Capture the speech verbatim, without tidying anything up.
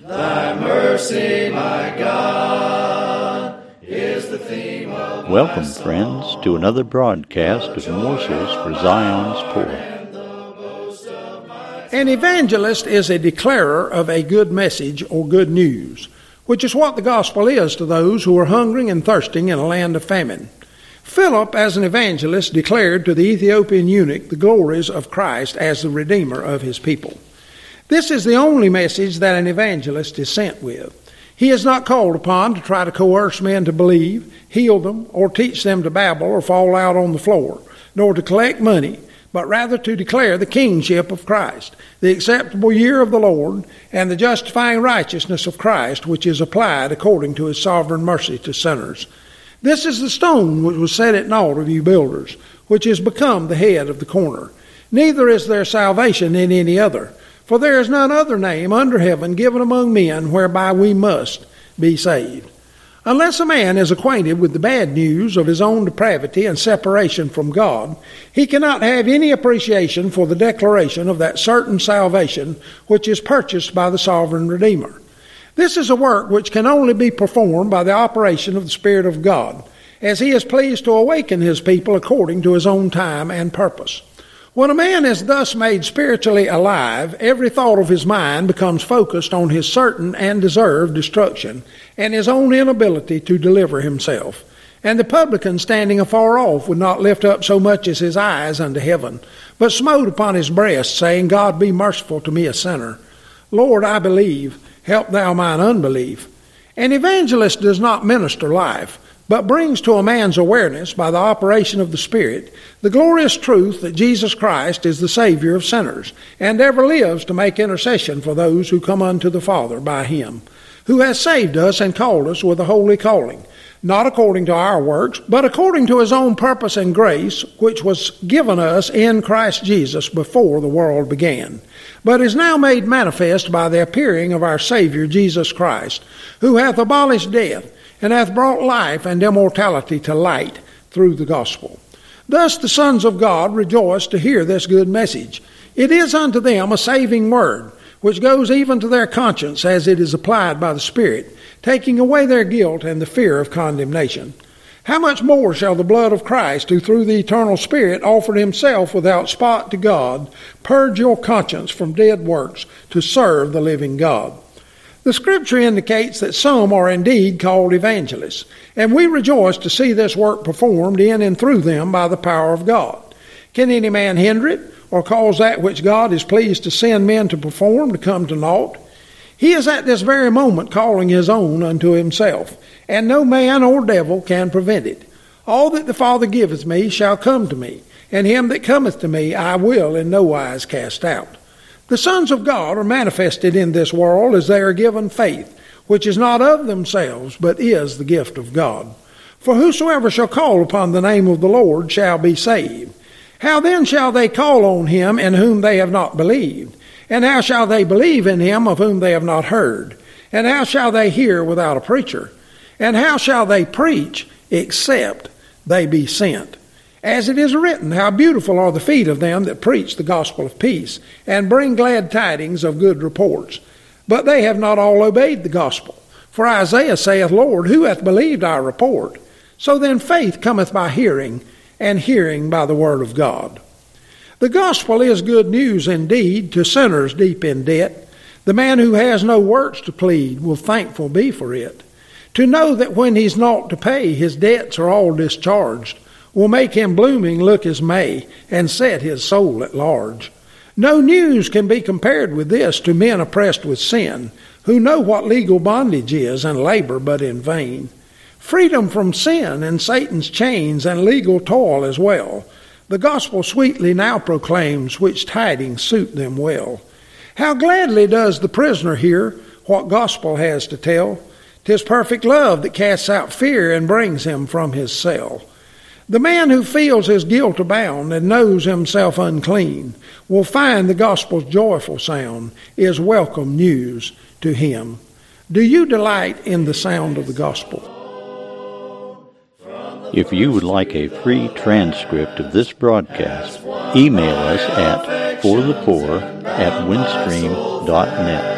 Thy mercy, my God, is the theme of Welcome, friends, to another broadcast of Morsels for Zion's Poor. An evangelist is a declarer of a good message or good news, which is what the gospel is to those who are hungering and thirsting in a land of famine. Philip, as an evangelist, declared to the Ethiopian eunuch the glories of Christ as the Redeemer of his people. This is the only message that an evangelist is sent with. He is not called upon to try to coerce men to believe, heal them, or teach them to babble or fall out on the floor, nor to collect money, but rather to declare the kingship of Christ, the acceptable year of the Lord, and the justifying righteousness of Christ, which is applied according to his sovereign mercy to sinners. This is the stone which was set at naught of you builders, which is become the head of the corner. Neither is there salvation in any other, for there is none other name under heaven given among men whereby we must be saved. Unless a man is acquainted with the bad news of his own depravity and separation from God, he cannot have any appreciation for the declaration of that certain salvation which is purchased by the sovereign Redeemer. This is a work which can only be performed by the operation of the Spirit of God, as he is pleased to awaken his people according to his own time and purpose. When a man is thus made spiritually alive, every thought of his mind becomes focused on his certain and deserved destruction and his own inability to deliver himself. And the publican standing afar off would not lift up so much as his eyes unto heaven, but smote upon his breast, saying, God be merciful to me a sinner. Lord, I believe, help thou mine unbelief. An evangelist does not minister life, but brings to a man's awareness by the operation of the Spirit the glorious truth that Jesus Christ is the Savior of sinners, and ever lives to make intercession for those who come unto the Father by him, who has saved us and called us with a holy calling, not according to our works, but according to his own purpose and grace, which was given us in Christ Jesus before the world began, but is now made manifest by the appearing of our Savior Jesus Christ, who hath abolished death, and hath brought life and immortality to light through the gospel. Thus the sons of God rejoice to hear this good message. It is unto them a saving word, which goes even to their conscience as it is applied by the Spirit, taking away their guilt and the fear of condemnation. How much more shall the blood of Christ, who through the eternal Spirit offered himself without spot to God, purge your conscience from dead works to serve the living God? The Scripture indicates that some are indeed called evangelists, and we rejoice to see this work performed in and through them by the power of God. Can any man hinder it, or cause that which God is pleased to send men to perform to come to naught? He is at this very moment calling his own unto himself, and no man or devil can prevent it. All that the Father giveth me shall come to me, and him that cometh to me I will in no wise cast out. The sons of God are manifested in this world as they are given faith, which is not of themselves, but is the gift of God. For whosoever shall call upon the name of the Lord shall be saved. How then shall they call on him in whom they have not believed? And how shall they believe in him of whom they have not heard? And how shall they hear without a preacher? And how shall they preach except they be sent? As it is written, how beautiful are the feet of them that preach the gospel of peace, and bring glad tidings of good reports. But they have not all obeyed the gospel. For Isaiah saith, Lord, who hath believed our report? So then faith cometh by hearing, and hearing by the word of God. The gospel is good news indeed to sinners deep in debt. The man who has no works to plead will thankful be for it. To know that when he's naught to pay, his debts are all discharged, will make him blooming look as May, and set his soul at large. No news can be compared with this to men oppressed with sin, who know what legal bondage is, and labor but in vain. Freedom from sin and Satan's chains, and legal toil as well, the gospel sweetly now proclaims, which tidings suit them well. How gladly does the prisoner hear what gospel has to tell. 'Tis perfect love that casts out fear, and brings him from his cell. The man who feels his guilt abound and knows himself unclean will find the gospel's joyful sound is welcome news to him. Do you delight in the sound of the gospel? If you would like a free transcript of this broadcast, email us at forthepoor at windstream dot net.